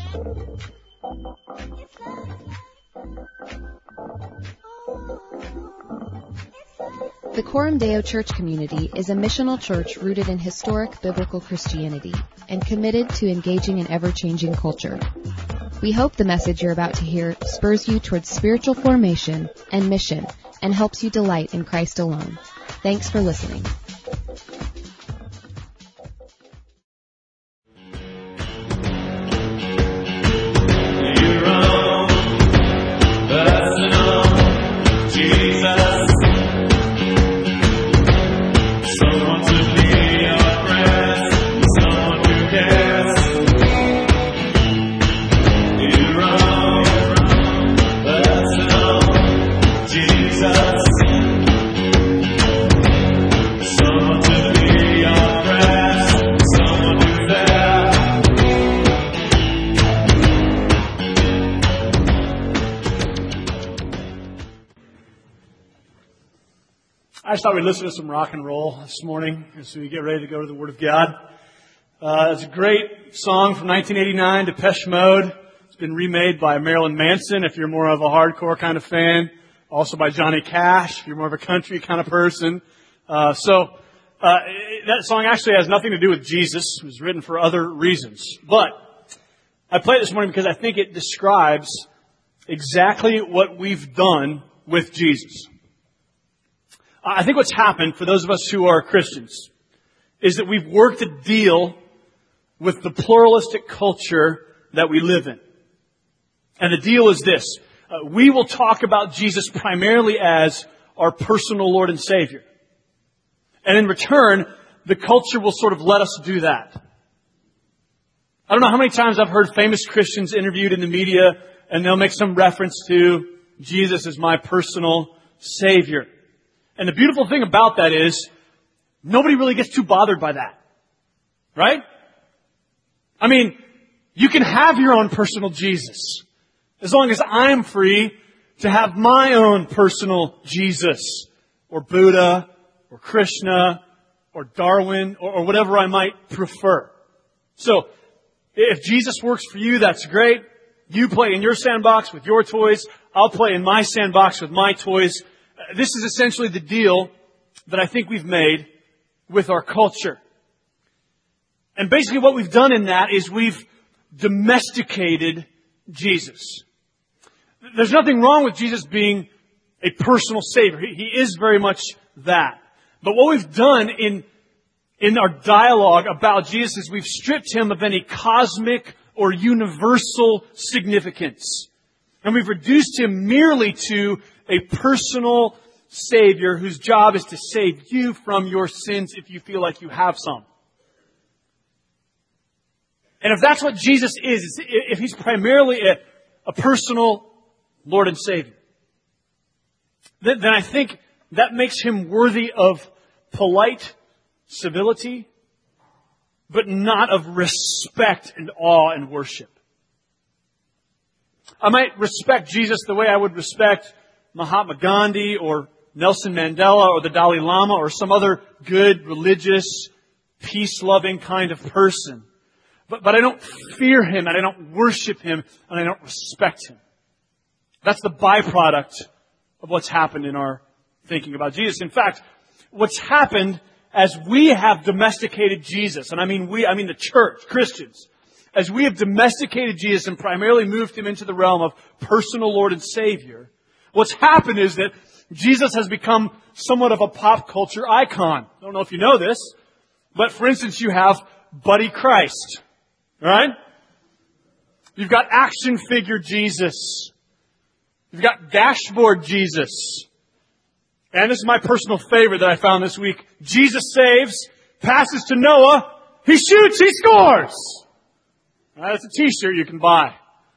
The Coram Deo Church community is a missional church rooted in historic biblical Christianity and committed to engaging in ever-changing culture. We hope the message you're about to hear spurs you towards spiritual formation and mission and helps you delight in Christ alone. Thanks for listening. I just thought we'd listen to some rock and roll this morning as we get ready to go to the Word of God. It's a great song from 1989, Depeche Mode. It's been remade by Marilyn Manson, if you're more of a hardcore kind of fan. Also by Johnny Cash, if you're more of a country kind of person. That song actually has nothing to do with Jesus. It was written for other reasons. But I play it this morning because I think it describes exactly what we've done with Jesus. I think what's happened for those of us who are Christians is that we've worked a deal with the pluralistic culture that we live in. And the deal is this. We will talk about Jesus primarily as our personal Lord and Savior. And in return, the culture will sort of let us do that. I don't know how many times I've heard famous Christians interviewed in the media and they'll make some reference to Jesus as my personal Savior. And the beautiful thing about that is nobody really gets too bothered by that. Right? I mean, you can have your own personal Jesus as long as I'm free to have my own personal Jesus or Buddha or Krishna or Darwin or whatever I might prefer. So if Jesus works for you, that's great. You play in your sandbox with your toys. I'll play in my sandbox with my toys. This is essentially the deal that I think we've made with our culture. And basically what we've done in that is we've domesticated Jesus. There's nothing wrong with Jesus being a personal Savior. He is very much that. But what we've done in our dialogue about Jesus is we've stripped Him of any cosmic or universal significance. And we've reduced Him merely to a personal Savior whose job is to save you from your sins if you feel like you have some. And if that's what Jesus is, if He's primarily a personal Lord and Savior, then I think that makes Him worthy of polite civility, but not of respect and awe and worship. I might respect Jesus the way I would respect Mahatma Gandhi or Nelson Mandela or the Dalai Lama or some other good, religious, peace-loving kind of person. But I don't fear Him and I don't worship Him and I don't respect Him. That's the byproduct of what's happened in our thinking about Jesus. In fact, what's happened as we have domesticated Jesus, and I mean the church, Christians, as we have domesticated Jesus and primarily moved Him into the realm of personal Lord and Savior, what's happened is that Jesus has become somewhat of a pop culture icon. I don't know if you know this, but for instance, you have Buddy Christ, right? You've got action figure Jesus. You've got dashboard Jesus. And this is my personal favorite that I found this week. Jesus saves, passes to Noah, He shoots, He scores. That's a t-shirt you can buy.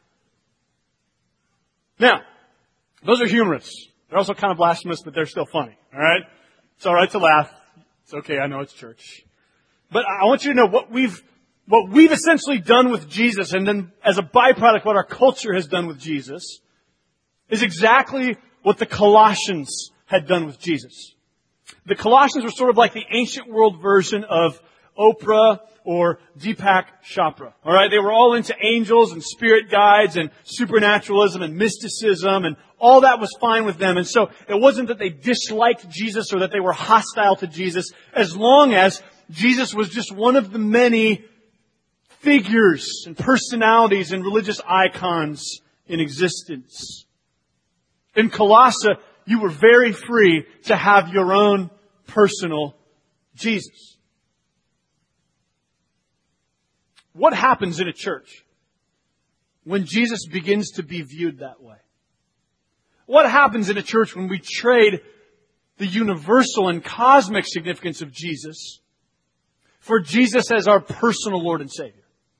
Now, those are humorous. They're also kind of blasphemous, but they're still funny. Alright? It's alright to laugh. It's okay, I know it's church. But I want you to know what we've essentially done with Jesus, and then as a byproduct what our culture has done with Jesus, is exactly what the Colossians had done with Jesus. The Colossians were sort of like the ancient world version of Oprah or Deepak Chopra. All right, they were all into angels and spirit guides and supernaturalism and mysticism, and all that was fine with them. And so it wasn't that they disliked Jesus or that they were hostile to Jesus, as long as Jesus was just one of the many figures and personalities and religious icons in existence. In Colossae, you were very free to have your own personal Jesus. What happens in a church when Jesus begins to be viewed that way? What happens in a church when we trade the universal and cosmic significance of Jesus for Jesus as our personal Lord and Savior?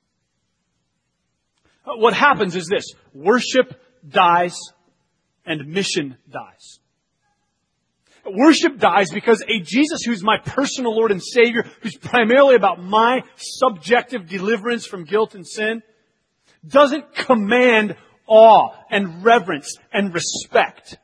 What happens is this: worship dies and mission dies. Worship dies because a Jesus who's my personal Lord and Savior, who's primarily about my subjective deliverance from guilt and sin, doesn't command awe and reverence and respect.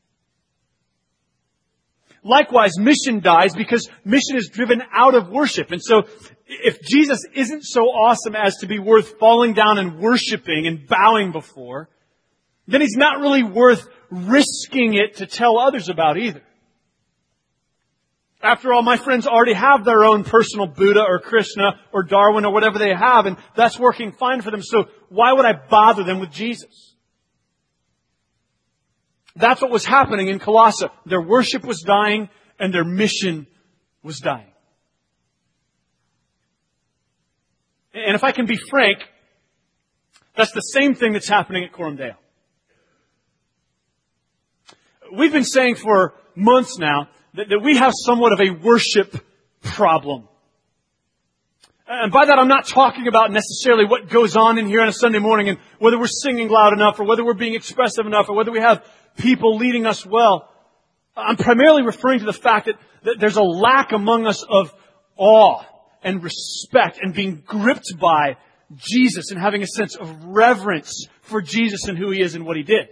Likewise, mission dies because mission is driven out of worship. And so, if Jesus isn't so awesome as to be worth falling down and worshiping and bowing before, then He's not really worth risking it to tell others about either. After all, my friends already have their own personal Buddha or Krishna or Darwin or whatever they have, and that's working fine for them. So why would I bother them with Jesus? That's what was happening in Colossae. Their worship was dying and their mission was dying. And if I can be frank, that's the same thing that's happening at Coram Deo. We've been saying for months now that we have somewhat of a worship problem. And by that I'm not talking about necessarily what goes on in here on a Sunday morning and whether we're singing loud enough or whether we're being expressive enough or whether we have people leading us well. I'm primarily referring to the fact that there's a lack among us of awe and respect and being gripped by Jesus and having a sense of reverence for Jesus and who He is and what He did.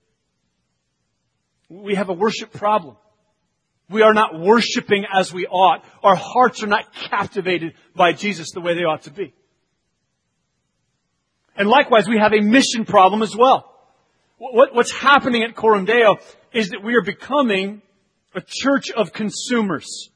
We have a worship problem. We are not worshiping as we ought. Our hearts are not captivated by Jesus the way they ought to be. And likewise, we have a mission problem as well. What's happening at Coram Deo is that we are becoming a church of consumers.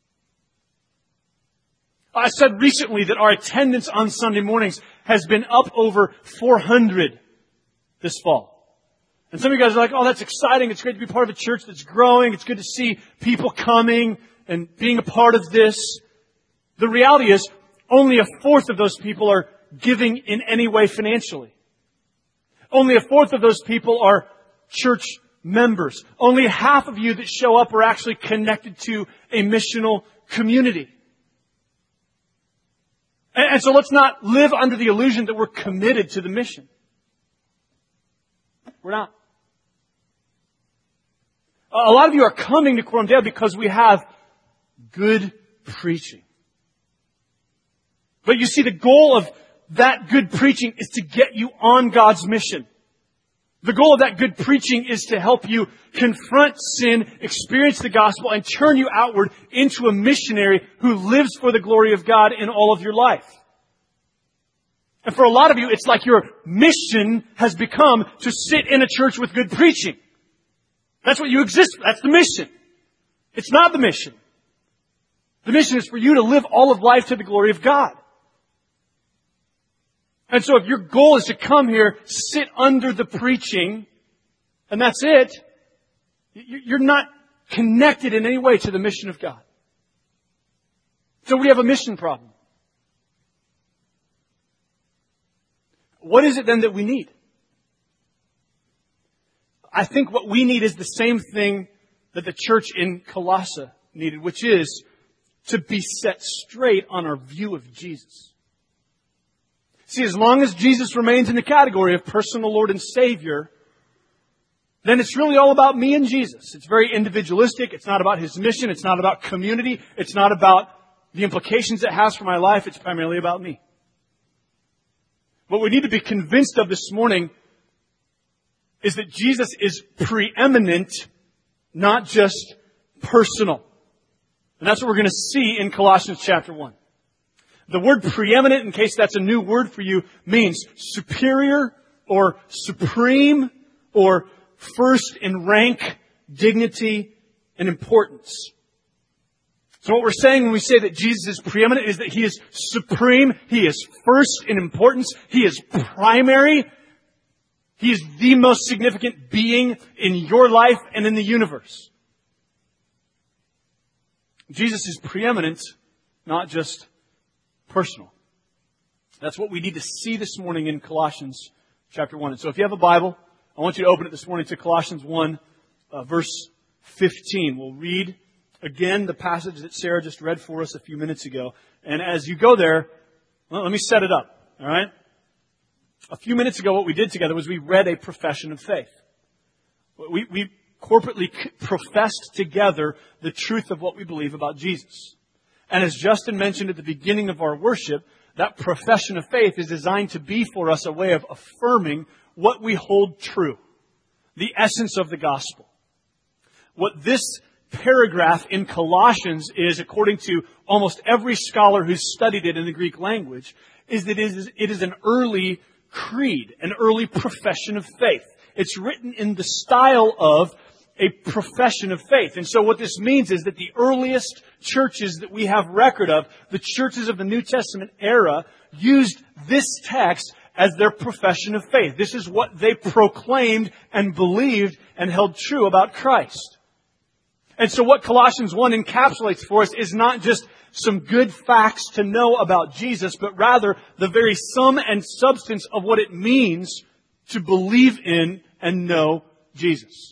I said recently that our attendance on Sunday mornings has been up over 400 this fall. And some of you guys are like, oh, that's exciting. It's great to be part of a church that's growing. It's good to see people coming and being a part of this. The reality is, only a fourth of those people are giving in any way financially. Only a fourth of those people are church members. Only half of you that show up are actually connected to a missional community. And so let's not live under the illusion that we're committed to the mission. We're not. A lot of you are coming to Coram Deo because we have good preaching. But you see, the goal of that good preaching is to get you on God's mission. The goal of that good preaching is to help you confront sin, experience the gospel, and turn you outward into a missionary who lives for the glory of God in all of your life. And for a lot of you, it's like your mission has become to sit in a church with good preaching. That's what you exist for. That's the mission. It's not the mission. The mission is for you to live all of life to the glory of God. And so if your goal is to come here, sit under the preaching, and that's it, you're not connected in any way to the mission of God. So we have a mission problem. What is it then that we need? I think what we need is the same thing that the church in Colossae needed, which is to be set straight on our view of Jesus. See, as long as Jesus remains in the category of personal Lord and Savior, then it's really all about me and Jesus. It's very individualistic. It's not about His mission. It's not about community. It's not about the implications it has for my life. It's primarily about me. What we need to be convinced of this morning is that Jesus is preeminent, not just personal. And that's what we're going to see in Colossians chapter 1. The word preeminent, in case that's a new word for you, means superior or supreme or first in rank, dignity, and importance. So what we're saying when we say that Jesus is preeminent is that He is supreme, He is first in importance, He is primary, He is the most significant being in your life and in the universe. Jesus is preeminent, not just personal. That's what we need to see this morning in Colossians chapter 1. And so if you have a Bible, I want you to open it this morning to Colossians 1, verse 15. We'll read again the passage that Sarah just read for us a few minutes ago. And as you go there, well, let me set it up. All right? A few minutes ago, what we did together was we read a profession of faith. We corporately professed together the truth of what we believe about Jesus. And as Justin mentioned at the beginning of our worship, that profession of faith is designed to be for us a way of affirming what we hold true, the essence of the gospel. What this paragraph in Colossians is, according to almost every scholar who's studied it in the Greek language, is that it is an early creed, an early profession of faith. It's written in the style of a profession of faith. And so what this means is that the earliest churches that we have record of, the churches of the New Testament era, used this text as their profession of faith. This is what they proclaimed and believed and held true about Christ. And so what Colossians 1 encapsulates for us is not just some good facts to know about Jesus, but rather the very sum and substance of what it means to believe in and know Jesus.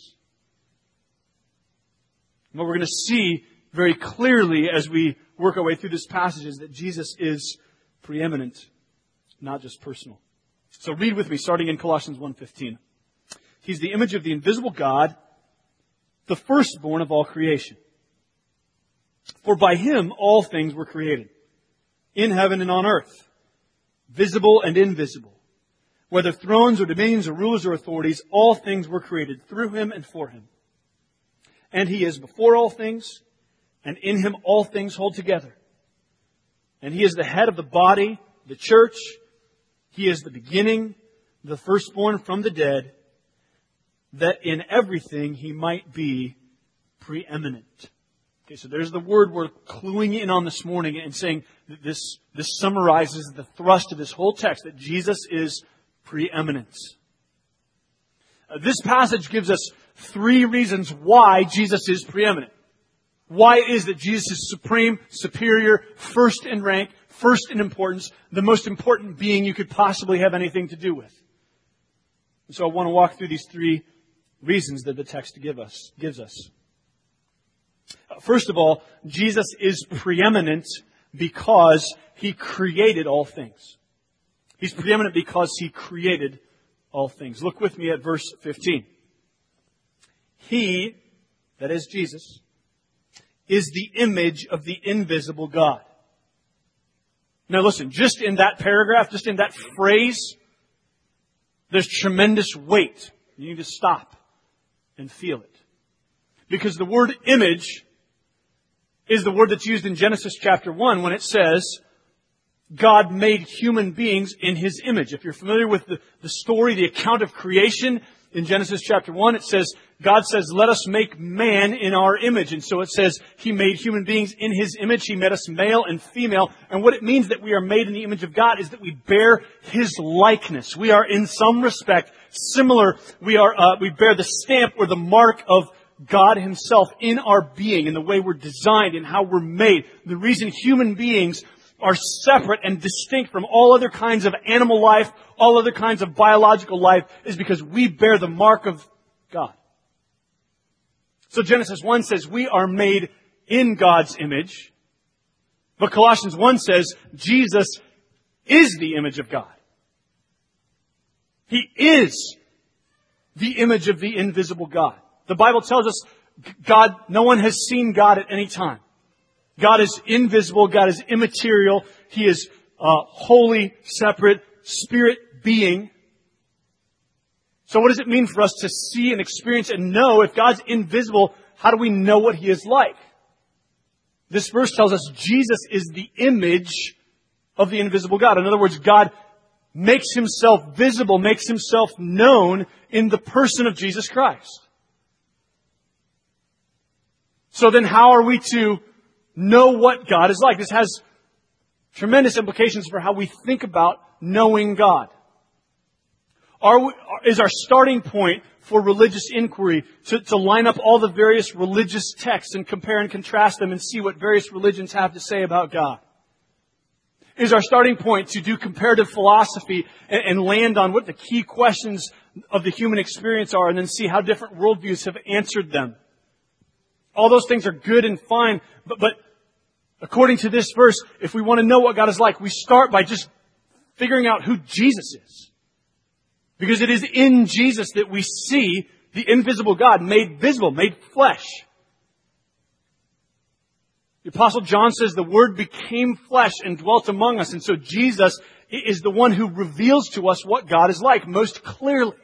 What we're going to see very clearly as we work our way through this passage is that Jesus is preeminent, not just personal. So read with me, starting in Colossians 1:15. He's the image of the invisible God, the firstborn of all creation. For by Him all things were created, in heaven and on earth, visible and invisible. Whether thrones or dominions or rulers or authorities, all things were created through Him and for Him. And He is before all things, and in Him all things hold together. And He is the head of the body, the church. He is the beginning, the firstborn from the dead, that in everything He might be preeminent. Okay, so there's the word we're cluing in on this morning and saying that this summarizes the thrust of this whole text, that Jesus is preeminent. This passage gives us 3 reasons why Jesus is preeminent. Why it is that Jesus is supreme, superior, first in rank, first in importance, the most important being you could possibly have anything to do with. And so I want to walk through these 3 reasons that the text gives us. First of all, Jesus is preeminent because He created all things. He's preeminent because He created all things. Look with me at verse 15. He, that is Jesus, is the image of the invisible God. Now listen, just in that paragraph, just in that phrase, there's tremendous weight. You need to stop and feel it. Because the word image is the word that's used in Genesis chapter 1 when it says, God made human beings in His image. If you're familiar with the story, the account of creation in Genesis chapter 1, it says, God says, let us make man in our image. And so it says, He made human beings in His image. He made us male and female. And what it means that we are made in the image of God is that we bear His likeness. We are in some respect similar. We bear the stamp or the mark of God Himself in our being, in the way we're designed and how we're made. The reason human beings are separate and distinct from all other kinds of animal life, all other kinds of biological life, is because we bear the mark of God. So Genesis 1 says we are made in God's image, but Colossians 1 says Jesus is the image of God. He is the image of the invisible God. The Bible tells us God, no one has seen God at any time. God is invisible. God is immaterial. He is holy, separate, spirit being. So what does it mean for us to see and experience and know? If God's invisible, how do we know what He is like? This verse tells us Jesus is the image of the invisible God. In other words, God makes Himself visible, makes Himself known in the person of Jesus Christ. So then how are we to know what God is like? This has tremendous implications for how we think about knowing God. Is our starting point for religious inquiry to line up all the various religious texts and compare and contrast them and see what various religions have to say about God? Is our starting point to do comparative philosophy and land on what the key questions of the human experience are and then see how different worldviews have answered them? All those things are good and fine, but according to this verse, if we want to know what God is like, we start by just figuring out who Jesus is. Because it is in Jesus that we see the invisible God made visible, made flesh. The Apostle John says the Word became flesh and dwelt among us. And so Jesus is the one who reveals to us what God is like most clearly.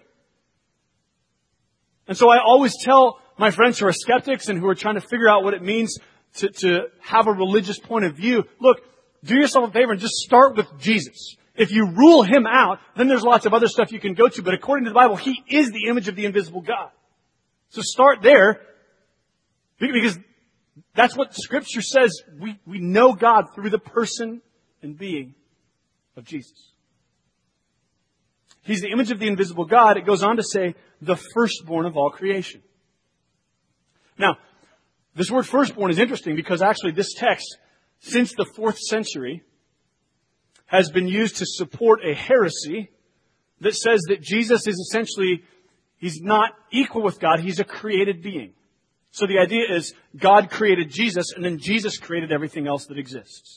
And so I always tell my friends who are skeptics and who are trying to figure out what it means to have a religious point of view, look, do yourself a favor and just start with Jesus. If you rule Him out, then there's lots of other stuff you can go to. But according to the Bible, He is the image of the invisible God. So start there, because that's what Scripture says. We know God through the person and being of Jesus. He's the image of the invisible God. It goes on to say, the firstborn of all creation. Now, this word firstborn is interesting because actually this text, since the 4th century, has been used to support a heresy that says that Jesus is essentially, He's not equal with God, He's a created being. So the idea is God created Jesus and then Jesus created everything else that exists.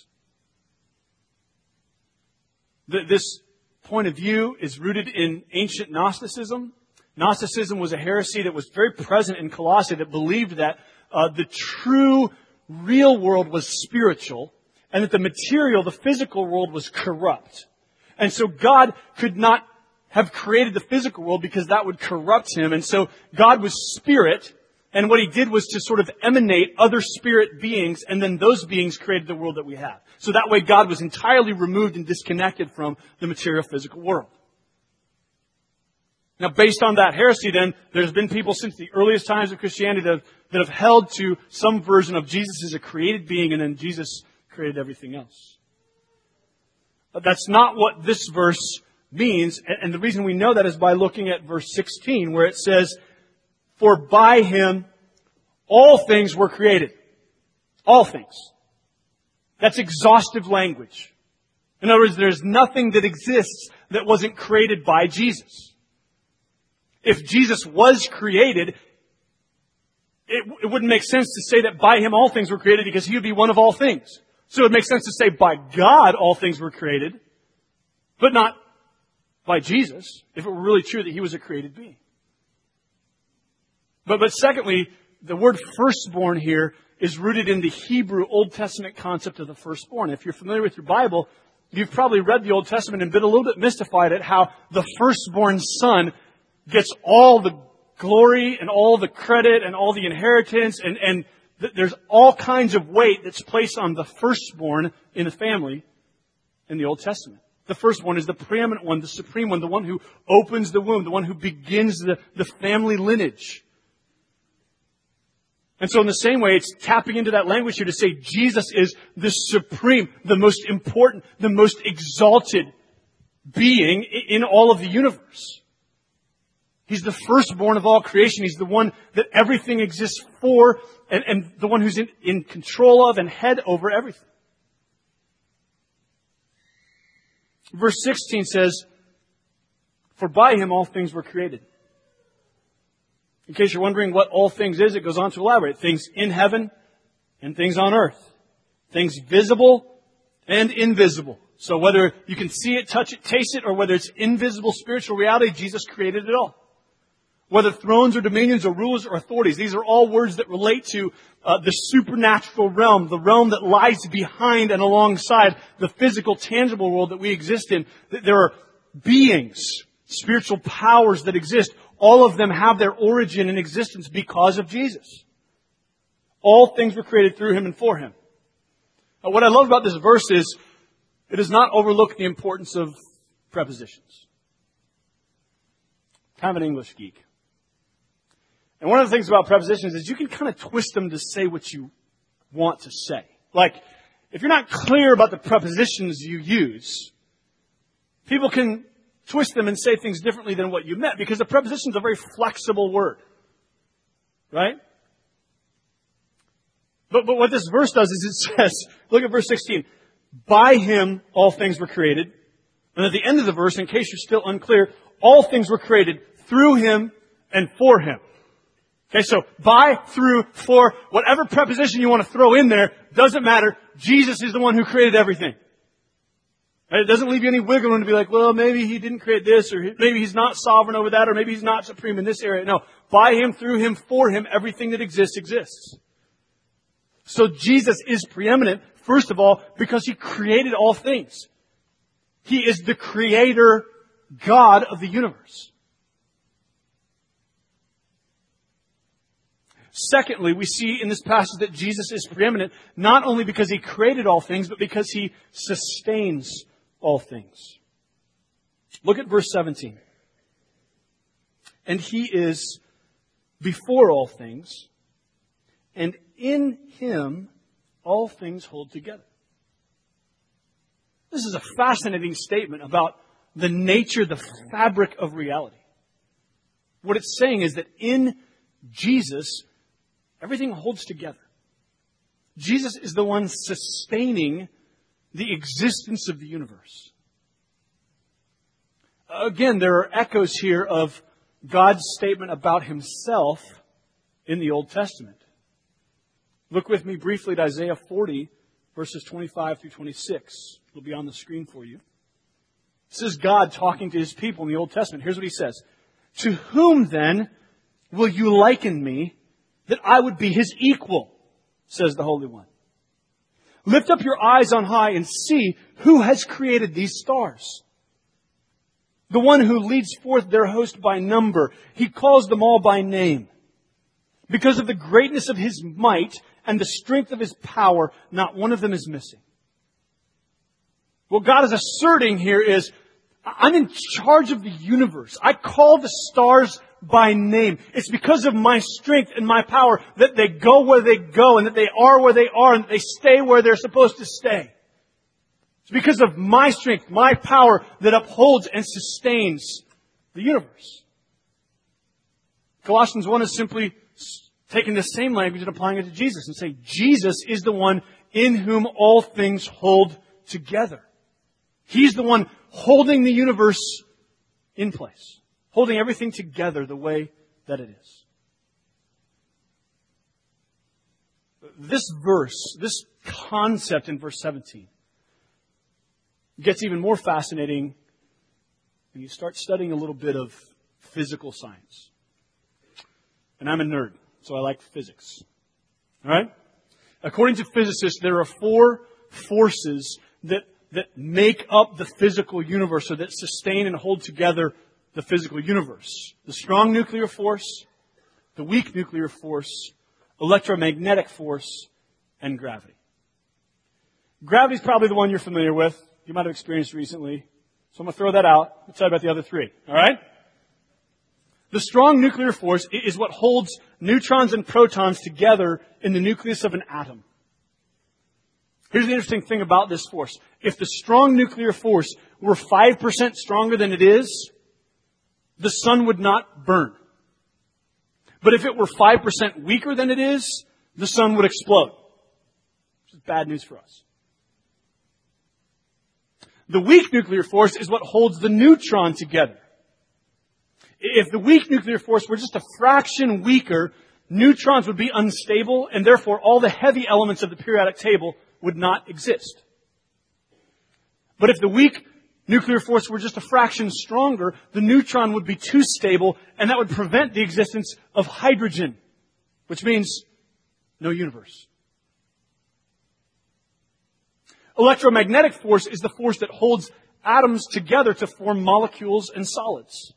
This point of view is rooted in ancient Gnosticism. Gnosticism was a heresy that was very present in Colossae that believed that the true, real world was spiritual and that the material, the physical world was corrupt. And so God could not have created the physical world because that would corrupt Him. And so God was spirit, and what He did was to sort of emanate other spirit beings, and then those beings created the world that we have. So that way God was entirely removed and disconnected from the material physical world. Now, based on that heresy, then, there's been people since the earliest times of Christianity that have held to some version of Jesus as a created being, and then Jesus created everything else. But that's not what this verse means, and the reason we know that is by looking at verse 16, where it says, "For by Him all things were created." All things. That's exhaustive language. In other words, there's nothing that exists that wasn't created by Jesus. If Jesus was created, it wouldn't make sense to say that by Him all things were created because He would be one of all things. So it makes sense to say by God all things were created, but not by Jesus, if it were really true that He was a created being. But secondly, the word firstborn here is rooted in the Hebrew Old Testament concept of the firstborn. If you're familiar with your Bible, you've probably read the Old Testament and been a little bit mystified at how the firstborn son gets all the glory and all the credit and all the inheritance, and there's all kinds of weight that's placed on the firstborn in a family in the Old Testament. The firstborn is the preeminent one, the supreme one, the one who opens the womb, the one who begins the family lineage. And so in the same way, it's tapping into that language here to say Jesus is the supreme, the most important, the most exalted being in all of the universe. He's the firstborn of all creation. He's the one that everything exists for and the one who's in control of and head over everything. Verse 16 says, "For by Him all things were created." In case you're wondering what all things is, it goes on to elaborate. Things in heaven and things on earth. Things visible and invisible. So whether you can see it, touch it, taste it, or whether it's invisible spiritual reality, Jesus created it all. Whether thrones or dominions or rulers or authorities, these are all words that relate to the supernatural realm, the realm that lies behind and alongside the physical, tangible world that we exist in. There are beings, spiritual powers that exist. All of them have their origin and existence because of Jesus. All things were created through Him and for Him. What I love about this verse is it does not overlook the importance of prepositions. Kind of an English geek. And one of the things about prepositions is you can kind of twist them to say what you want to say. Like, if you're not clear about the prepositions you use, people can twist them and say things differently than what you meant, because the preposition is a very flexible word. Right? But what this verse does is it says, look at verse 16, by Him all things were created. And at the end of the verse, in case you're still unclear, all things were created through Him and for Him. Okay, so by, through, for, whatever preposition you want to throw in there, doesn't matter. Jesus is the one who created everything. Right? It doesn't leave you any wiggle room to be like, well, maybe He didn't create this, or maybe He's not sovereign over that, or maybe He's not supreme in this area. No, by Him, through Him, for Him, everything that exists, exists. So Jesus is preeminent, first of all, because He created all things. He is the creator God of the universe. Secondly, we see in this passage that Jesus is preeminent not only because He created all things, but because He sustains all things. Look at verse 17. And He is before all things, and in Him all things hold together. This is a fascinating statement about the nature, the fabric of reality. What it's saying is that in Jesus, everything holds together. Jesus is the one sustaining the existence of the universe. Again, there are echoes here of God's statement about Himself in the Old Testament. Look with me briefly at Isaiah 40, verses 25 through 26. It'll be on the screen for you. This is God talking to His people in the Old Testament. Here's what He says. To whom then will you liken me, that I would be His equal, says the Holy One. Lift up your eyes on high and see who has created these stars. The one who leads forth their host by number. He calls them all by name. Because of the greatness of His might and the strength of His power, not one of them is missing. What God is asserting here is, I'm in charge of the universe. I call the stars by name. It's because of my strength and my power that they go where they go, and that they are where they are, and that they stay where they're supposed to stay. It's because of my strength, my power, that upholds and sustains the universe. Colossians 1 is simply taking the same language and applying it to Jesus and saying, Jesus is the one in whom all things hold together. He's the one holding the universe in place, holding everything together the way that it is. This verse, this concept in verse 17, gets even more fascinating when you start studying a little bit of physical science. And I'm a nerd, so I like physics. All right? According to physicists, there are 4 forces that make up the physical universe, or that sustain and hold together the physical universe. The strong nuclear force, the weak nuclear force, electromagnetic force, and gravity. Gravity is probably the one you're familiar with. You might have experienced recently. So I'm going to throw that out. I'll tell you about the other 3. All right? The strong nuclear force is what holds neutrons and protons together in the nucleus of an atom. Here's the interesting thing about this force. If the strong nuclear force were 5% stronger than it is, the sun would not burn. But if it were 5% weaker than it is, the sun would explode. Which is bad news for us. The weak nuclear force is what holds the neutron together. If the weak nuclear force were just a fraction weaker, neutrons would be unstable, and therefore all the heavy elements of the periodic table would not exist. But if the weak nuclear force were just a fraction stronger, the neutron would be too stable, and that would prevent the existence of hydrogen, which means no universe. Electromagnetic force is the force that holds atoms together to form molecules and solids.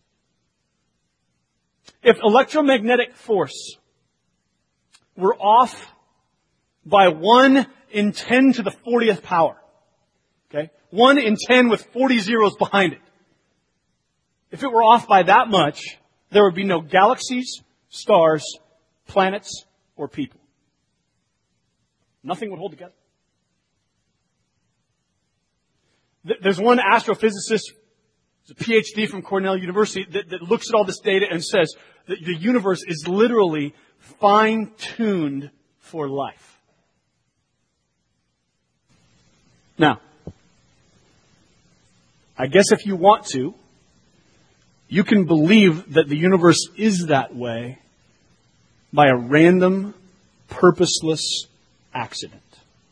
If electromagnetic force were off by 1 in 10 to the 40th power, Okay? 1 in 10 with 40 zeros behind it. If it were off by that much, there would be no galaxies, stars, planets, or people. Nothing would hold together. There's one astrophysicist, a PhD from Cornell University, that looks at all this data and says that the universe is literally fine-tuned for life. Now, I guess if you want to, you can believe that the universe is that way by a random, purposeless accident.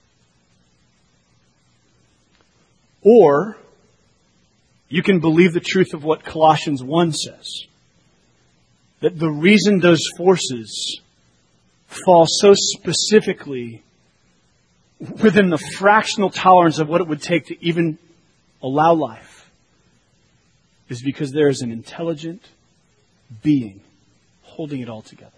Or you can believe the truth of what Colossians 1 says. That the reason those forces fall so specifically within the fractional tolerance of what it would take to even allow life is because there is an intelligent being holding it all together.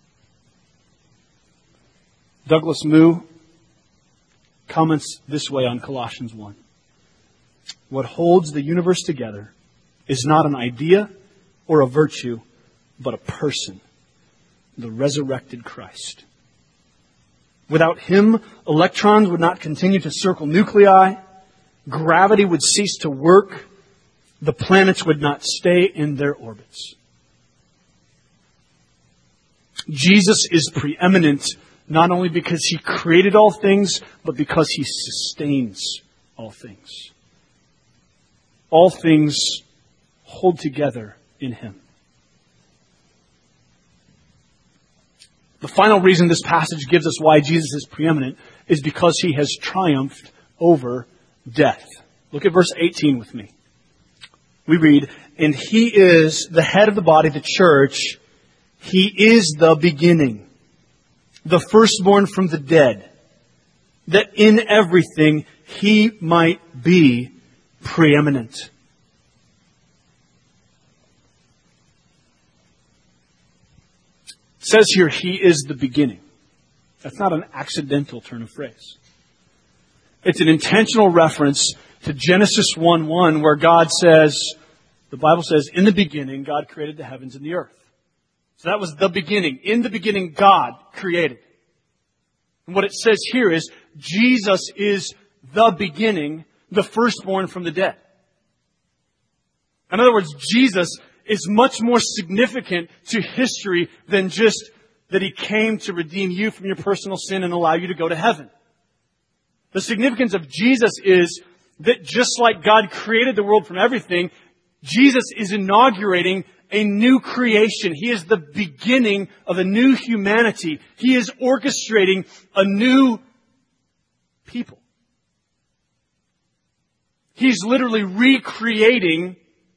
Douglas Moo comments this way on Colossians 1. What holds the universe together is not an idea or a virtue, but a person, the resurrected Christ. Without Him, electrons would not continue to circle nuclei, gravity would cease to work, the planets would not stay in their orbits. Jesus is preeminent not only because He created all things, but because He sustains all things. All things hold together in Him. The final reason this passage gives us why Jesus is preeminent is because He has triumphed over death. Look at verse 18 with me. We read, and He is the head of the body, the church. He is the beginning, the firstborn from the dead, that in everything He might be preeminent. It says here, He is the beginning. That's not an accidental turn of phrase. It's an intentional reference to Genesis 1:1, where God says, the Bible says, in the beginning, God created the heavens and the earth. So that was the beginning. In the beginning, God created. And what it says here is, Jesus is the beginning, the firstborn from the dead. In other words, Jesus is much more significant to history than just that He came to redeem you from your personal sin and allow you to go to heaven. The significance of Jesus is that just like God created the world from everything, Jesus is inaugurating a new creation. He is the beginning of a new humanity. He is orchestrating a new people. He's literally recreating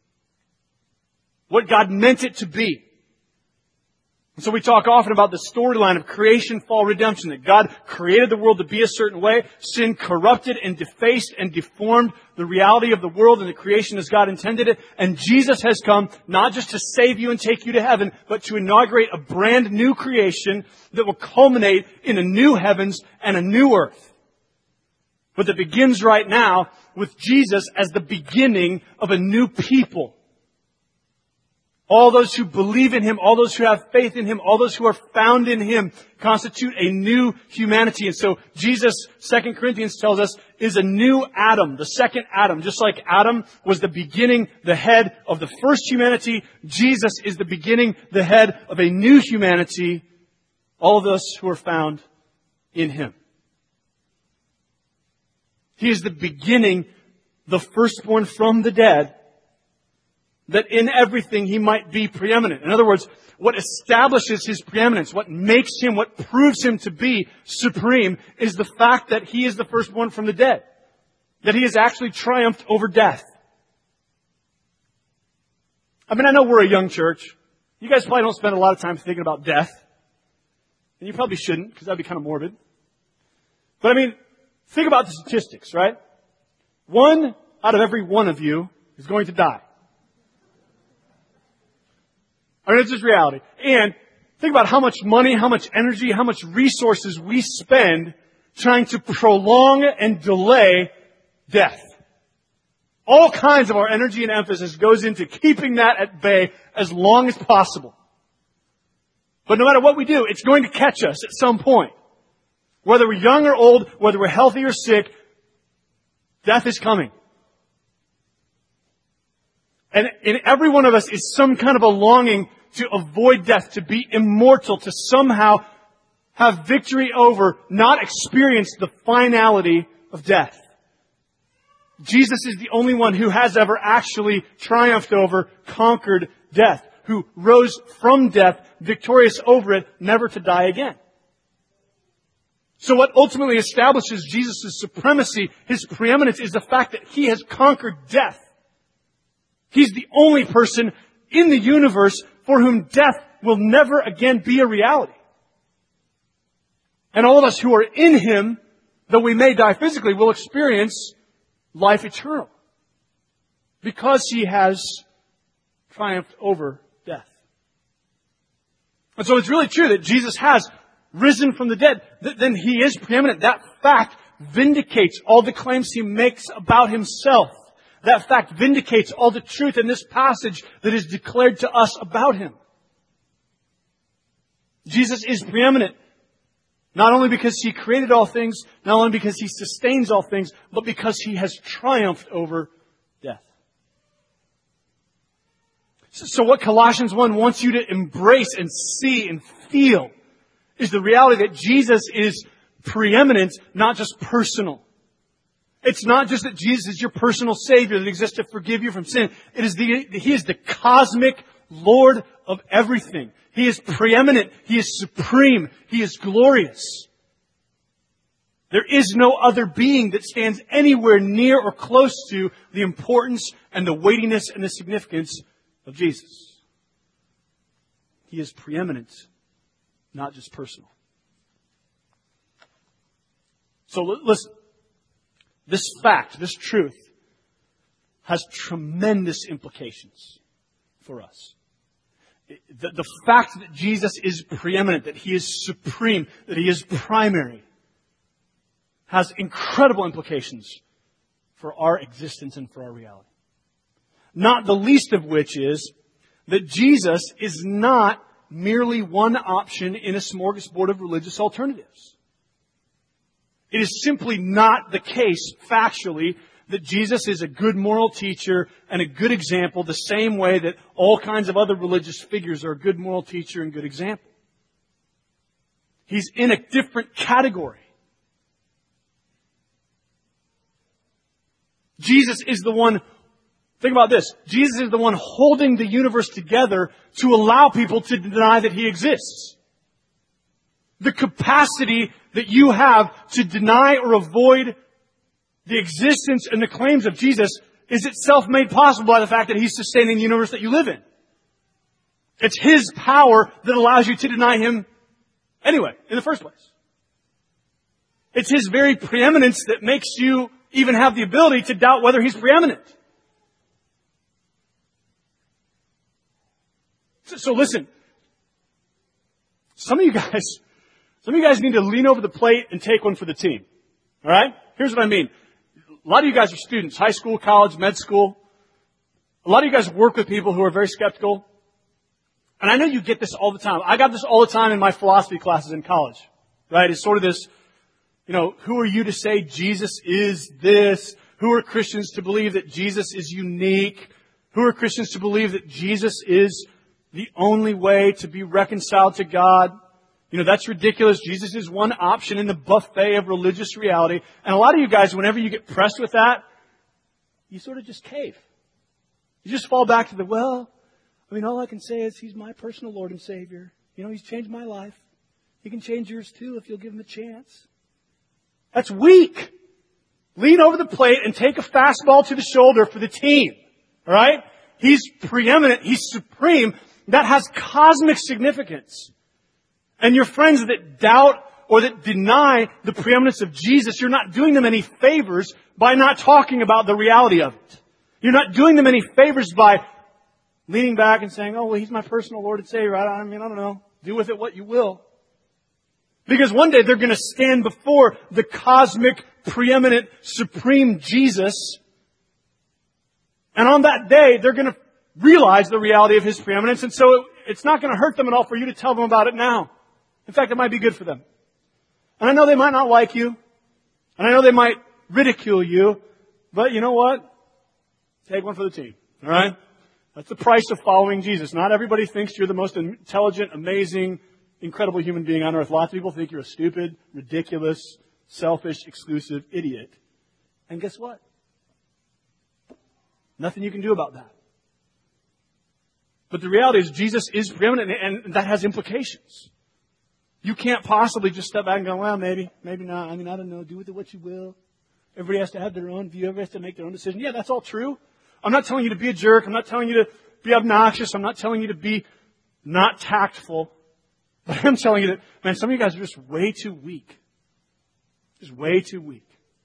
what God meant it to be. And so we talk often about the storyline of creation, fall, redemption, that God created the world to be a certain way. Sin corrupted and defaced and deformed the reality of the world and the creation as God intended it. And Jesus has come not just to save you and take you to heaven, but to inaugurate a brand new creation that will culminate in a new heavens and a new earth. But that begins right now with Jesus as the beginning of a new people. All those who believe in Him, all those who have faith in Him, all those who are found in Him constitute a new humanity. And so Jesus, 2 Corinthians tells us, is a new Adam, the second Adam. Just like Adam was the beginning, the head of the first humanity, Jesus is the beginning, the head of a new humanity. All of us who are found in Him. He is the beginning, the firstborn from the dead, that in everything He might be preeminent. In other words, what establishes His preeminence, what makes Him, what proves Him to be supreme, is the fact that He is the firstborn from the dead. That He has actually triumphed over death. I mean, I know we're a young church. You guys probably don't spend a lot of time thinking about death. And you probably shouldn't, because that'd be kind of morbid. But I mean, think about the statistics, right? 1 out of every one of you is going to die. I mean, it's just reality. And think about how much money, how much energy, how much resources we spend trying to prolong and delay death. All kinds of our energy and emphasis goes into keeping that at bay as long as possible. But no matter what we do, it's going to catch us at some point. Whether we're young or old, whether we're healthy or sick, death is coming. And in every one of us is some kind of a longing to avoid death, to be immortal, to somehow have victory over, not experience the finality of death. Jesus is the only one who has ever actually triumphed over, conquered death, who rose from death, victorious over it, never to die again. So what ultimately establishes Jesus' supremacy, His preeminence, is the fact that He has conquered death. He's the only person in the universe for whom death will never again be a reality. And all of us who are in Him, though we may die physically, will experience life eternal. Because He has triumphed over death. And so it's really true that Jesus has risen from the dead. Then He is preeminent. That fact vindicates all the claims He makes about Himself. That fact vindicates all the truth in this passage that is declared to us about Him. Jesus is preeminent. Not only because He created all things, not only because He sustains all things, but because He has triumphed over death. So what Colossians 1 wants you to embrace and see and feel is the reality that Jesus is preeminent, not just personal. It's not just that Jesus is your personal Savior that exists to forgive you from sin. He is the cosmic Lord of everything. He is preeminent. He is supreme. He is glorious. There is no other being that stands anywhere near or close to the importance and the weightiness and the significance of Jesus. He is preeminent, not just personal. So listen, this fact, this truth, has tremendous implications for us. The fact that Jesus is preeminent, that He is supreme, that He is primary, has incredible implications for our existence and for our reality. Not the least of which is that Jesus is not merely one option in a smorgasbord of religious alternatives. It is simply not the case, factually, that Jesus is a good moral teacher and a good example the same way that all kinds of other religious figures are a good moral teacher and good example. He's in a different category. Jesus is the one, think about this, Jesus is the one holding the universe together to allow people to deny that He exists. The capacity that you have to deny or avoid the existence and the claims of Jesus is itself made possible by the fact that He's sustaining the universe that you live in. It's His power that allows you to deny Him anyway, in the first place. It's His very preeminence that makes you even have the ability to doubt whether He's preeminent. So listen, some of you guys need to lean over the plate and take one for the team. All right? Here's what I mean. A lot of you guys are students, high school, college, med school. A lot of you guys work with people who are very skeptical. And I know you get this all the time. I got this all the time in my philosophy classes in college. Right? It's sort of this, who are you to say Jesus is this? Who are Christians to believe that Jesus is unique? Who are Christians to believe that Jesus is the only way to be reconciled to God? That's ridiculous. Jesus is one option in the buffet of religious reality. And a lot of you guys, whenever you get pressed with that, you sort of just cave. You just fall back to all I can say is He's my personal Lord and Savior. He's changed my life. He can change yours too if you'll give Him a chance. That's weak. Lean over the plate and take a fastball to the shoulder for the team. All right? He's preeminent. He's supreme. That has cosmic significance. And your friends that doubt or that deny the preeminence of Jesus, you're not doing them any favors by not talking about the reality of it. You're not doing them any favors by leaning back and saying, He's my personal Lord and Savior. I don't know. Do with it what you will. Because one day they're going to stand before the cosmic, preeminent, supreme Jesus. And on that day, they're going to realize the reality of His preeminence, and so it's not going to hurt them at all for you to tell them about it now. In fact, it might be good for them. And I know they might not like you, and I know they might ridicule you, but you know what? Take one for the team, all right? That's the price of following Jesus. Not everybody thinks you're the most intelligent, amazing, incredible human being on earth. Lots of people think you're a stupid, ridiculous, selfish, exclusive idiot. And guess what? Nothing you can do about that. But the reality is Jesus is preeminent, and that has implications. You can't possibly just step back and go, well, maybe not. I mean, I don't know. Do with it what you will. Everybody has to have their own view. Everybody has to make their own decision. Yeah, that's all true. I'm not telling you to be a jerk. I'm not telling you to be obnoxious. I'm not telling you to be not tactful. But I'm telling you that, man, some of you guys are just way too weak. Just way too weak.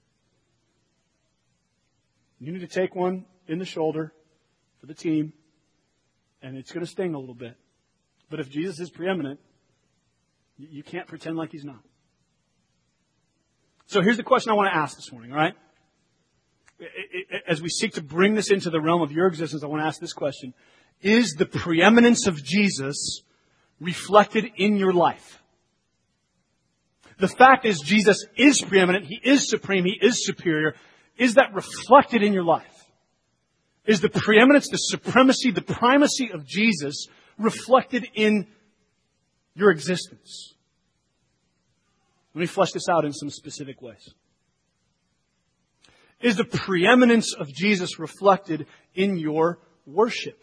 You need to take one in the shoulder for the team, and it's going to sting a little bit. But if Jesus is preeminent, you can't pretend like He's not. So here's the question I want to ask this morning, all right? As we seek to bring this into the realm of your existence, I want to ask this question. Is the preeminence of Jesus reflected in your life? The fact is, Jesus is preeminent. He is supreme. He is superior. Is that reflected in your life? Is the preeminence, the supremacy, the primacy of Jesus reflected in your existence? Let me flesh this out in some specific ways. Is the preeminence of Jesus reflected in your worship?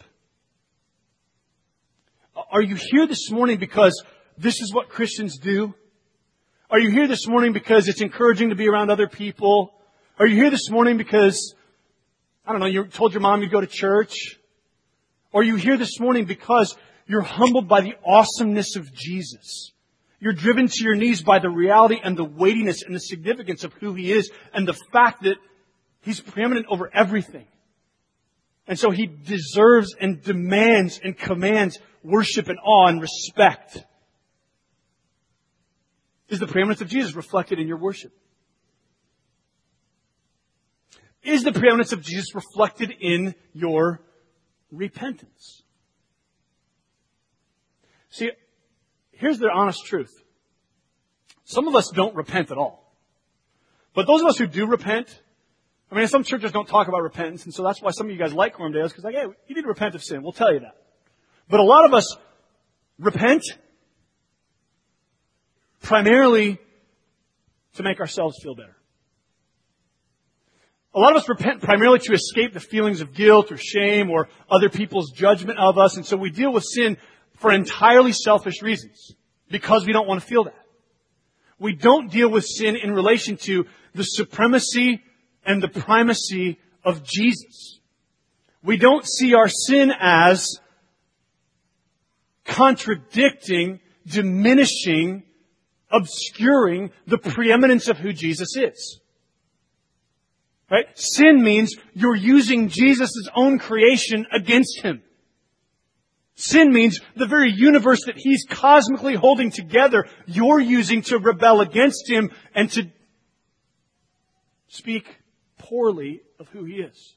Are you here this morning because this is what Christians do? Are you here this morning because it's encouraging to be around other people? Are you here this morning because, I don't know, you told your mom you'd go to church? Or are you here this morning because you're humbled by the awesomeness of Jesus? You're driven to your knees by the reality and the weightiness and the significance of who He is and the fact that He's preeminent over everything. And so He deserves and demands and commands worship and awe and respect. Is the preeminence of Jesus reflected in your worship? Is the preeminence of Jesus reflected in your repentance? See, here's the honest truth. Some of us don't repent at all. But those of us who do repent, I mean, some churches don't talk about repentance, and so that's why some of you guys like Quorum Dales, because like, hey, you need to repent of sin. We'll tell you that. But a lot of us repent primarily to make ourselves feel better. A lot of us repent primarily to escape the feelings of guilt or shame or other people's judgment of us, and so we deal with sin for entirely selfish reasons, because we don't want to feel that. We don't deal with sin in relation to the supremacy and the primacy of Jesus. We don't see our sin as contradicting, diminishing, obscuring the preeminence of who Jesus is. Right? Sin means you're using Jesus' own creation against Him. Sin means the very universe that He's cosmically holding together, you're using to rebel against Him and to speak poorly of who He is.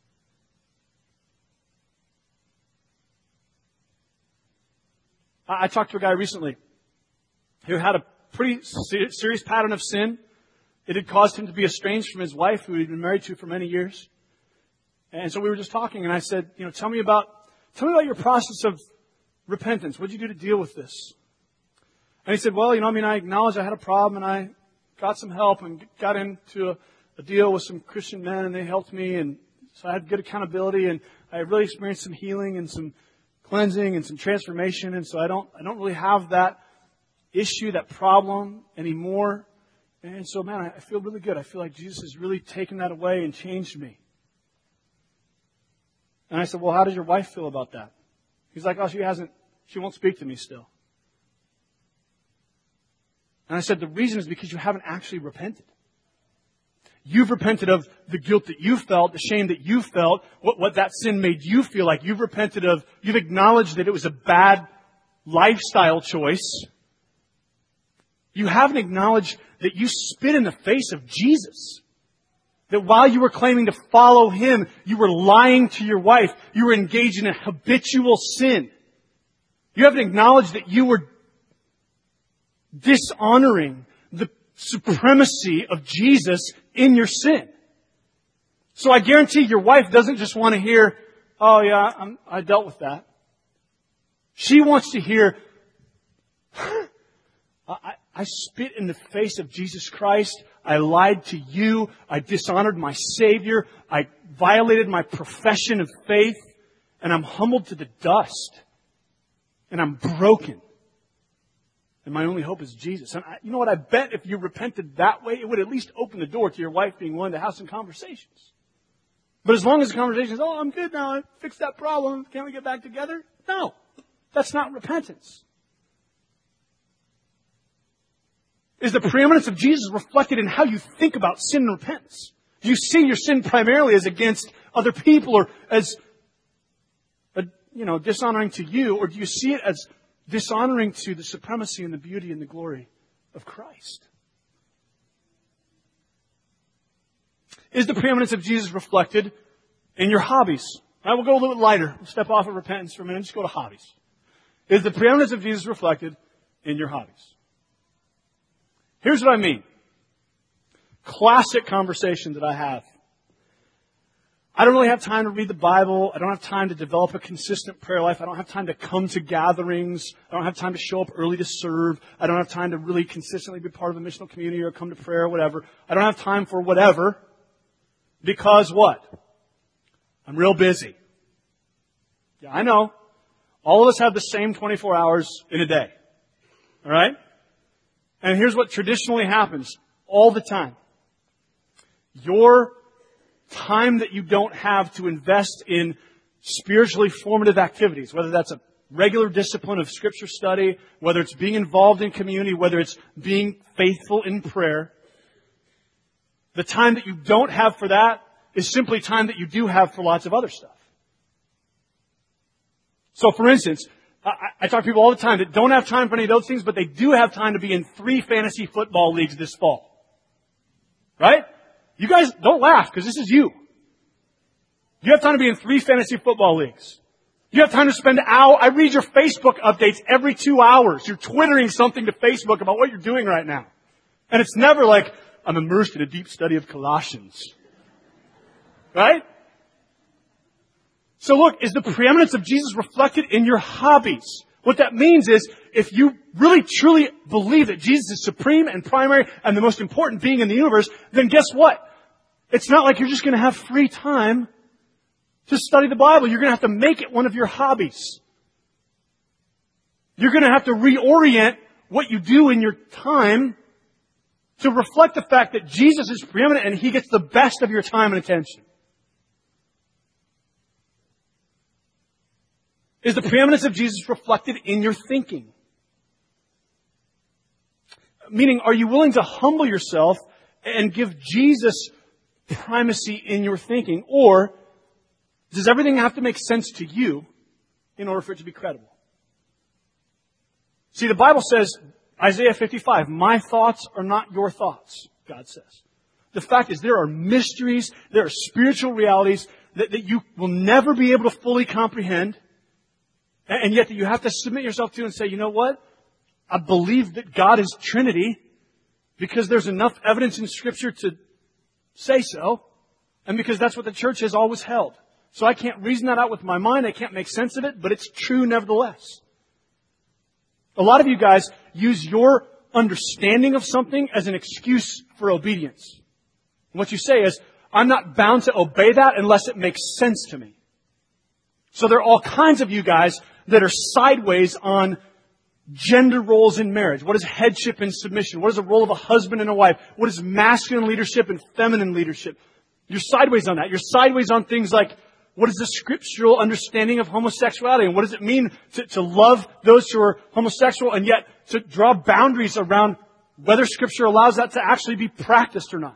I talked to a guy recently who had a pretty serious pattern of sin. It had caused him to be estranged from his wife, who he'd been married to for many years. And so we were just talking, and I said, tell me about your process of repentance. What did you do to deal with this? And he said, well, I acknowledged I had a problem, and I got some help and got into a deal with some Christian men, and they helped me, and so I had good accountability, and I really experienced some healing and some cleansing and some transformation, and so I don't really have that issue, that problem anymore. And so, man, I feel really good. I feel like Jesus has really taken that away and changed me. And I said, well, how does your wife feel about that? He's like, oh, she won't speak to me still. And I said, the reason is because you haven't actually repented. You've repented of the guilt that you felt, the shame that you felt, what that sin made you feel like. You've acknowledged that it was a bad lifestyle choice. You haven't acknowledged that you spit in the face of Jesus. That while you were claiming to follow Him, you were lying to your wife. You were engaged in a habitual sin. You haven't acknowledged that you were dishonoring the supremacy of Jesus in your sin. So I guarantee your wife doesn't just want to hear, oh yeah, I dealt with that. She wants to hear, I spit in the face of Jesus Christ. I lied to you. I dishonored my Savior. I violated my profession of faith. And I'm humbled to the dust. And I'm broken. And my only hope is Jesus. And you know what? I bet if you repented that way, it would at least open the door to your wife being willing to have some conversations. But as long as the conversation is, oh, I'm good now. I fixed that problem. Can't we get back together? No. That's not repentance. Is the preeminence of Jesus reflected in how you think about sin and repentance? Do you see your sin primarily as against other people or as, dishonoring to you? Or do you see it as dishonoring to the supremacy and the beauty and the glory of Christ? Is the preeminence of Jesus reflected in your hobbies? I will go a little bit lighter. We'll step off of repentance for a minute and just go to hobbies. Is the preeminence of Jesus reflected in your hobbies? Here's what I mean. Classic conversation that I have. I don't really have time to read the Bible. I don't have time to develop a consistent prayer life. I don't have time to come to gatherings. I don't have time to show up early to serve. I don't have time to really consistently be part of a missional community or come to prayer or whatever. I don't have time for whatever. Because what? I'm real busy. Yeah, I know. All of us have the same 24 hours in a day. All right? And here's what traditionally happens all the time. Your time that you don't have to invest in spiritually formative activities, whether that's a regular discipline of Scripture study, whether it's being involved in community, whether it's being faithful in prayer, the time that you don't have for that is simply time that you do have for lots of other stuff. So for instance, I talk to people all the time that don't have time for any of those things, but they do have time to be in 3 fantasy football leagues this fall. Right? You guys don't laugh because this is you. You have time to be in 3 fantasy football leagues. You have time to spend I read your Facebook updates every 2 hours. You're twittering something to Facebook about what you're doing right now. And it's never like, I'm immersed in a deep study of Colossians. Right? So look, is the preeminence of Jesus reflected in your hobbies? What that means is, if you really truly believe that Jesus is supreme and primary and the most important being in the universe, then guess what? It's not like you're just going to have free time to study the Bible. You're going to have to make it one of your hobbies. You're going to have to reorient what you do in your time to reflect the fact that Jesus is preeminent and He gets the best of your time and attention. Is the preeminence of Jesus reflected in your thinking? Meaning, are you willing to humble yourself and give Jesus primacy in your thinking? Or does everything have to make sense to you in order for it to be credible? See, the Bible says, Isaiah 55, my thoughts are not your thoughts, God says. The fact is, there are mysteries, there are spiritual realities that you will never be able to fully comprehend. And yet that you have to submit yourself to and say, you know what? I believe that God is Trinity because there's enough evidence in Scripture to say so. And because that's what the church has always held. So I can't reason that out with my mind. I can't make sense of it, but it's true nevertheless. A lot of you guys use your understanding of something as an excuse for obedience. And what you say is, I'm not bound to obey that unless it makes sense to me. So there are all kinds of you guys that are sideways on gender roles in marriage. What is headship and submission? What is the role of a husband and a wife? What is masculine leadership and feminine leadership? You're sideways on that. You're sideways on things like, what is the scriptural understanding of homosexuality? And what does it mean to love those who are homosexual and yet to draw boundaries around whether Scripture allows that to actually be practiced or not?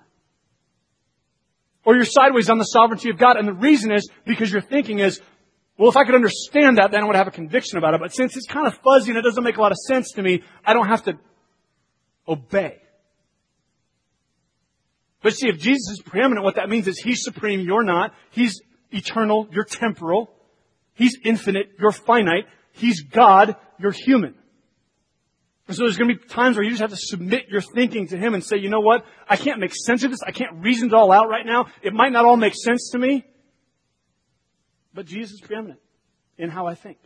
Or you're sideways on the sovereignty of God. And the reason is because your thinking is, well, if I could understand that, then I would have a conviction about it. But since it's kind of fuzzy and it doesn't make a lot of sense to me, I don't have to obey. But see, if Jesus is preeminent, what that means is He's supreme, you're not. He's eternal, you're temporal. He's infinite, you're finite. He's God, you're human. And so there's going to be times where you just have to submit your thinking to Him and say, you know what? I can't make sense of this. I can't reason it all out right now. It might not all make sense to me. But Jesus is preeminent in how I think.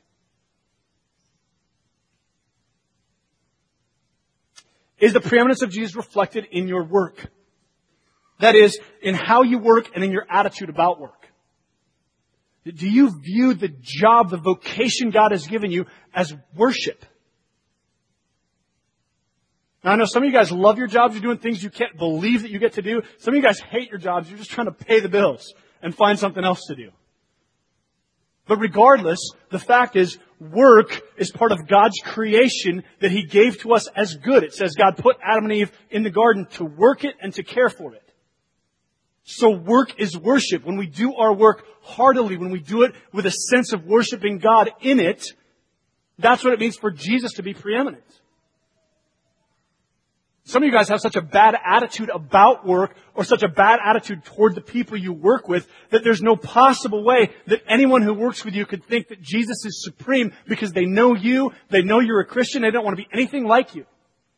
Is the preeminence of Jesus reflected in your work? That is, in how you work and in your attitude about work. Do you view the job, the vocation God has given you as worship? Now, I know some of you guys love your jobs. You're doing things you can't believe that you get to do. Some of you guys hate your jobs. You're just trying to pay the bills and find something else to do. But regardless, the fact is, work is part of God's creation that He gave to us as good. It says God put Adam and Eve in the garden to work it and to care for it. So work is worship. When we do our work heartily, when we do it with a sense of worshiping God in it, that's what it means for Jesus to be preeminent. Some of you guys have such a bad attitude about work or such a bad attitude toward the people you work with that there's no possible way that anyone who works with you could think that Jesus is supreme because they know you, they know you're a Christian, they don't want to be anything like you.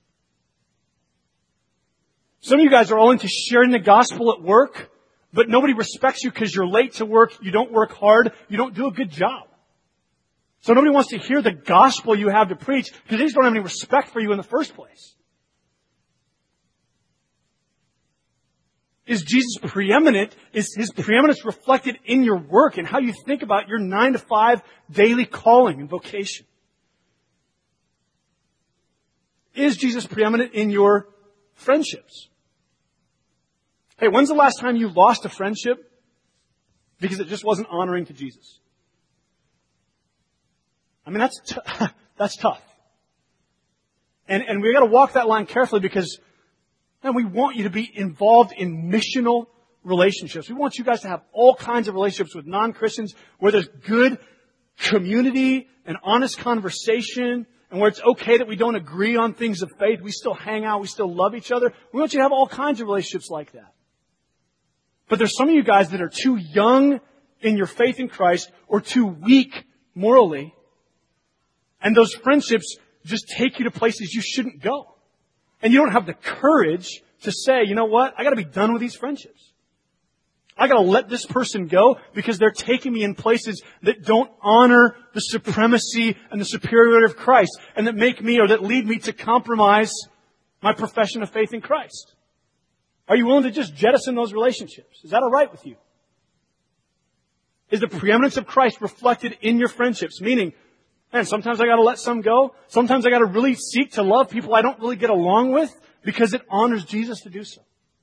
Some of you guys are all into sharing the gospel at work, but nobody respects you because you're late to work, you don't work hard, you don't do a good job. So nobody wants to hear the gospel you have to preach because they just don't have any respect for you in the first place. Is Jesus preeminent? Is His preeminence reflected in your work and how you think about your 9-to-5 daily calling and vocation? Is Jesus preeminent in your friendships? Hey, when's the last time you lost a friendship because it just wasn't honoring to Jesus? I mean, that's tough. And we got to walk that line carefully because and we want you to be involved in missional relationships. We want you guys to have all kinds of relationships with non-Christians where there's good community and honest conversation and where it's okay that we don't agree on things of faith. We still hang out. We still love each other. We want you to have all kinds of relationships like that. But there's some of you guys that are too young in your faith in Christ or too weak morally. And those friendships just take you to places you shouldn't go. And you don't have the courage to say, you know what? I got to be done with these friendships. I got to let this person go because they're taking me in places that don't honor the supremacy and the superiority of Christ and that make me or that lead me to compromise my profession of faith in Christ. Are you willing to just jettison those relationships? Is that all right with you? Is the preeminence of Christ reflected in your friendships? Meaning, man, sometimes I got to let some go. Sometimes I got to really seek to love people I don't really get along with because it honors Jesus to do so.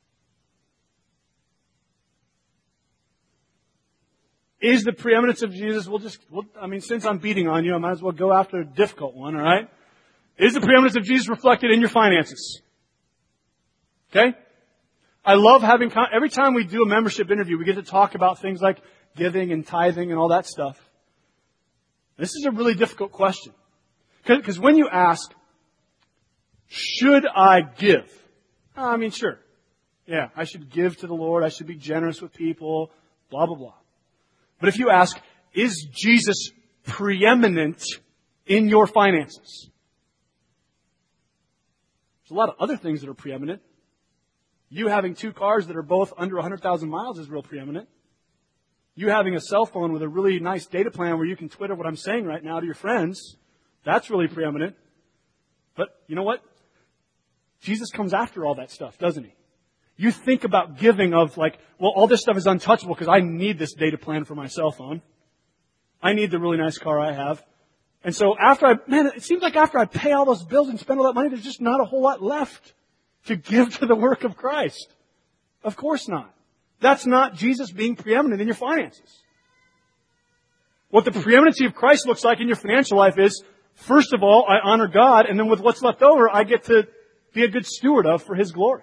Is the preeminence of Jesus, since I'm beating on you, I might as well go after a difficult one, all right? Is the preeminence of Jesus reflected in your finances? Okay? I love having, every time we do a membership interview, we get to talk about things like giving and tithing and all that stuff. This is a really difficult question. Because when you ask, should I give? Sure. Yeah, I should give to the Lord. I should be generous with people, blah, blah, blah. But if you ask, is Jesus preeminent in your finances? There's a lot of other things that are preeminent. You having 2 cars that are both under 100,000 miles is real preeminent. You having a cell phone with a really nice data plan where you can Twitter what I'm saying right now to your friends, that's really preeminent. But you know what? Jesus comes after all that stuff, doesn't He? You think about giving of all this stuff is untouchable because I need this data plan for my cell phone. I need the really nice car I have. And so it seems like after I pay all those bills and spend all that money, there's just not a whole lot left to give to the work of Christ. Of course not. That's not Jesus being preeminent in your finances. What the preeminency of Christ looks like in your financial life is, first of all, I honor God, and then with what's left over, I get to be a good steward of for His glory.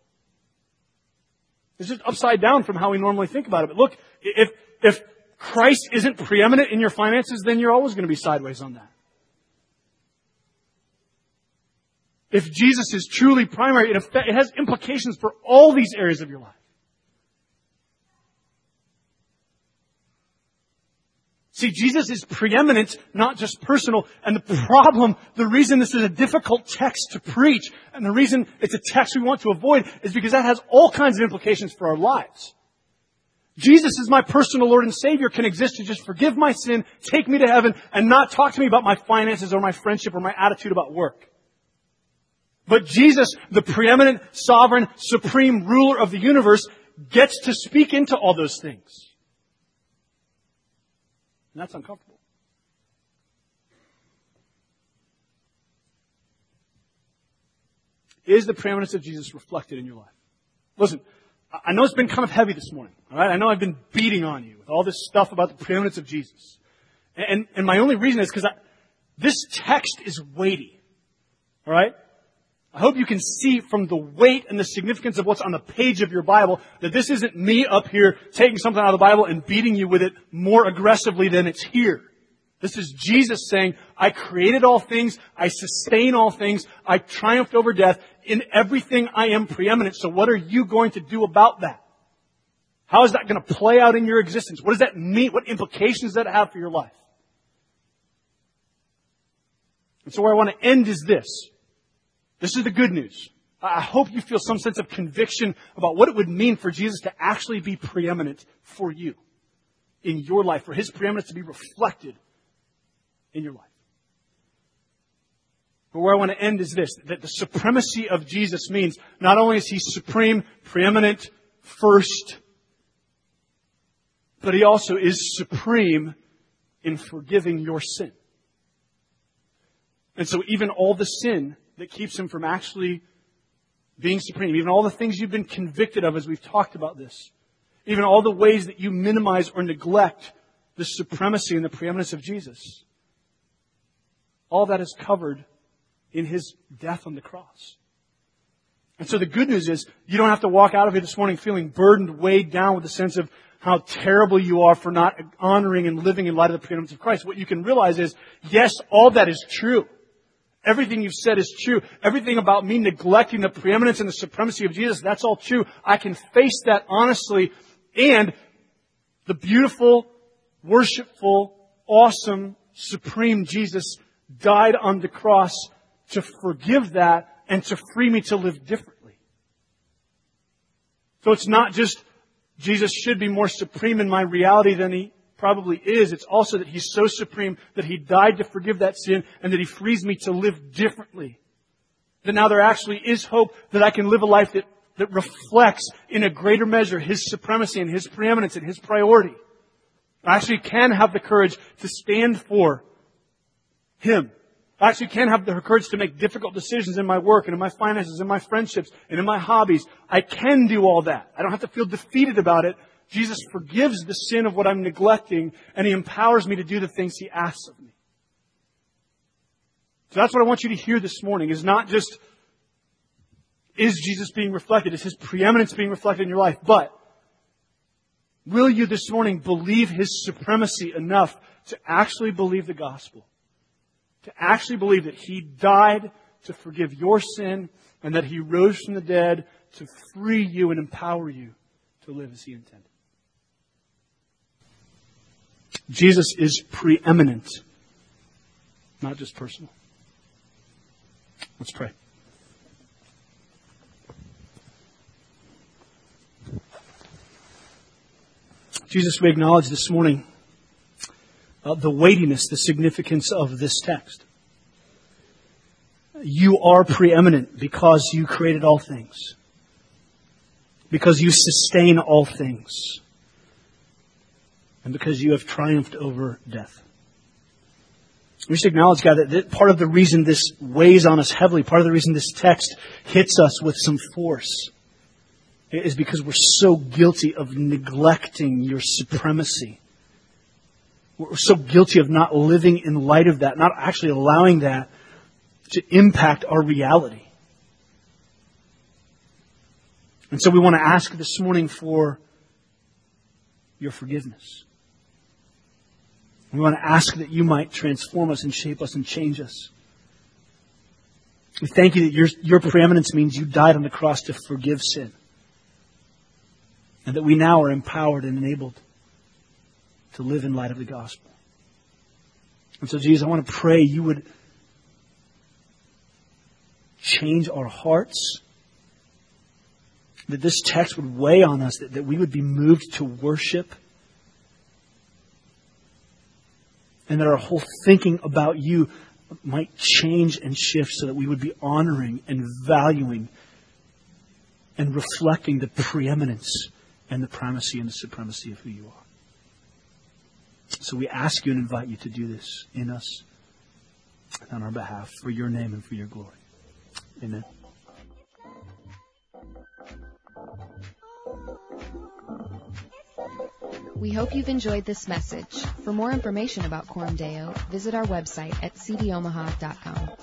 It's just upside down from how we normally think about it. But look, if Christ isn't preeminent in your finances, then you're always going to be sideways on that. If Jesus is truly primary, it has implications for all these areas of your life. See, Jesus is preeminent, not just personal. And the reason this is a difficult text to preach, and the reason it's a text we want to avoid, is because that has all kinds of implications for our lives. Jesus is my personal Lord and Savior can exist to just forgive my sin, take me to heaven, and not talk to me about my finances or my friendship or my attitude about work. But Jesus, the preeminent, sovereign, supreme ruler of the universe, gets to speak into all those things. And that's uncomfortable. Is the preeminence of Jesus reflected in your life? Listen, I know it's been kind of heavy this morning. All right? I know I've been beating on you with all this stuff about the preeminence of Jesus. And my only reason is because this text is weighty. All right? I hope you can see from the weight and the significance of what's on the page of your Bible that this isn't me up here taking something out of the Bible and beating you with it more aggressively than it's here. This is Jesus saying, I created all things, I sustain all things, I triumphed over death. In everything I am preeminent. So what are you going to do about that? How is that going to play out in your existence? What does that mean? What implications does that have for your life? And so where I want to end is this. This is the good news. I hope you feel some sense of conviction about what it would mean for Jesus to actually be preeminent for you in your life, for His preeminence to be reflected in your life. But where I want to end is this, that the supremacy of Jesus means not only is He supreme, preeminent, first, but He also is supreme in forgiving your sin. And so even all the sin that keeps Him from actually being supreme, even all the things you've been convicted of as we've talked about this, even all the ways that you minimize or neglect the supremacy and the preeminence of Jesus, all that is covered in His death on the cross. And so the good news is you don't have to walk out of here this morning feeling burdened, weighed down with a sense of how terrible you are for not honoring and living in light of the preeminence of Christ. What you can realize is, yes, all that is true. Everything you've said is true. Everything about me neglecting the preeminence and the supremacy of Jesus, that's all true. I can face that honestly. And the beautiful, worshipful, awesome, supreme Jesus died on the cross to forgive that and to free me to live differently. So it's not just Jesus should be more supreme in my reality than He probably is. It's also that He's so supreme that He died to forgive that sin and that He frees me to live differently. That now there actually is hope that I can live a life that reflects in a greater measure His supremacy and His preeminence and His priority. I actually can have the courage to stand for Him. I actually can have the courage to make difficult decisions in my work and in my finances, in my friendships, and in my hobbies. I can do all that. I don't have to feel defeated about it. Jesus forgives the sin of what I'm neglecting, and He empowers me to do the things He asks of me. So that's what I want you to hear this morning, is not just, is Jesus being reflected? Is His preeminence being reflected in your life? But will you this morning believe His supremacy enough to actually believe the gospel? To actually believe that He died to forgive your sin and that He rose from the dead to free you and empower you to live as He intended. Jesus is preeminent, not just personal. Let's pray. Jesus, we acknowledge this morning the weightiness, the significance of this text. You are preeminent because You created all things. Because You sustain all things. And because You have triumphed over death. We just acknowledge, God, that part of the reason this weighs on us heavily, part of the reason this text hits us with some force, is because we're so guilty of neglecting Your supremacy. We're so guilty of not living in light of that, not actually allowing that to impact our reality. And so we want to ask this morning for Your forgiveness. We want to ask that You might transform us and shape us and change us. We thank you that your preeminence means you died on the cross to forgive sin. And that we now are empowered and enabled to live in light of the gospel. And so, Jesus, I want to pray you would change our hearts. That this text would weigh on us, that we would be moved to worship. And that our whole thinking about you might change and shift so that we would be honoring and valuing and reflecting the preeminence and the primacy and the supremacy of who you are. So we ask you and invite you to do this in us and on our behalf for your name and for your glory. Amen. We hope you've enjoyed this message. For more information about Coram Deo, visit our website at cdomaha.com.